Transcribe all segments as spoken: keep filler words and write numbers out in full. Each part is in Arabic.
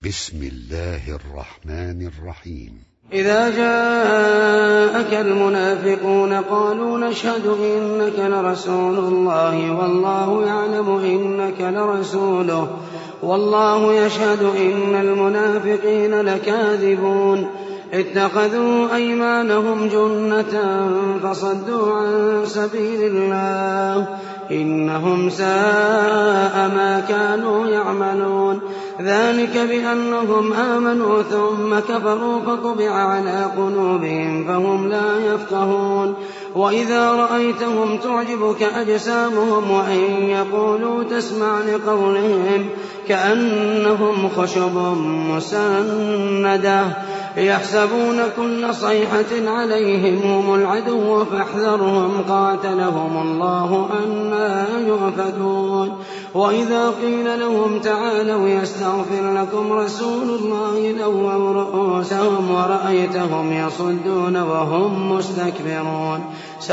بسم الله الرحمن الرحيم. إذا جاءك المنافقون قالوا نشهد إنك لرسول الله والله يعلم إنك لرسوله والله يشهد إن المنافقين لكاذبون اتخذوا أيمانهم جنة فصدوا عن سبيل الله إنهم ساء ما كانوا يعملون ذلك بأنهم آمنوا ثم كفروا فطبع على قلوبهم فهم لا يفقهون وإذا رأيتهم تعجبك أجسامهم وإن يقولوا تسمع لقولهم كأنهم خشب مسندة يحسبون كل صيحة عليهم هم العدو فاحذرهم قاتلهم الله أنى يؤفكون وإذا قيل لهم تعالوا يستغفر لكم رسول الله لووا رؤوسهم ورأيتهم يصدون وهم مستكبرون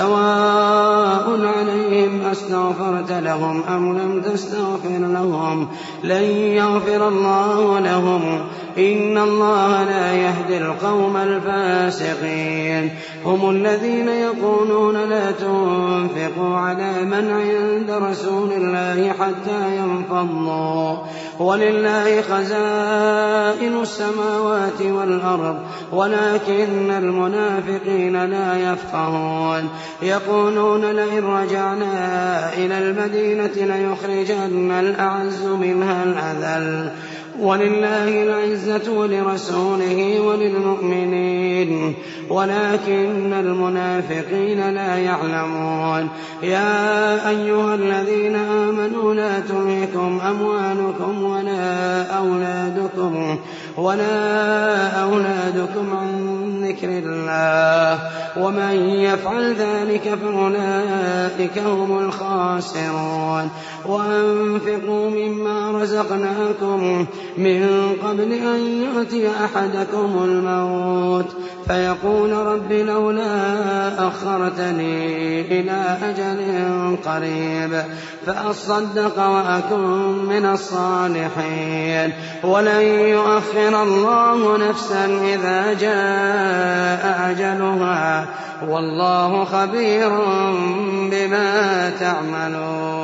سواء عليهم أستغفرت لهم أم لم تستغفر لهم لن يغفر الله لهم إن الله لا يهدي القوم الفاسقين هم الذين يقولون لا تنفقوا على من عند رسول الله حتى ينفضوا ولله خزائن السماوات والأرض ولكن المنافقين لا يفقهون يقولون لئن رجعنا إلى المدينة ليخرجن الأعز منها الأذل ولله العزة ولرسوله وللمؤمنين ولكن المنافقين لا يعلمون يا أيها الذين آمنوا لا تلهكم أموالكم ولا أولادكم ولا أولادكم عن ذكر الله ومن يفعل ذلك فأولئك هم الخاسرون وأنفقوا مما رزقناكم من قبل أن يأتي أحدكم الموت فيقول رب لولا أخرتني إلى أجل قريب فأصدق وأكن من الصالحين ولن يؤخر الله نفسا إذا جاء أجلها والله خبير بما تعملون.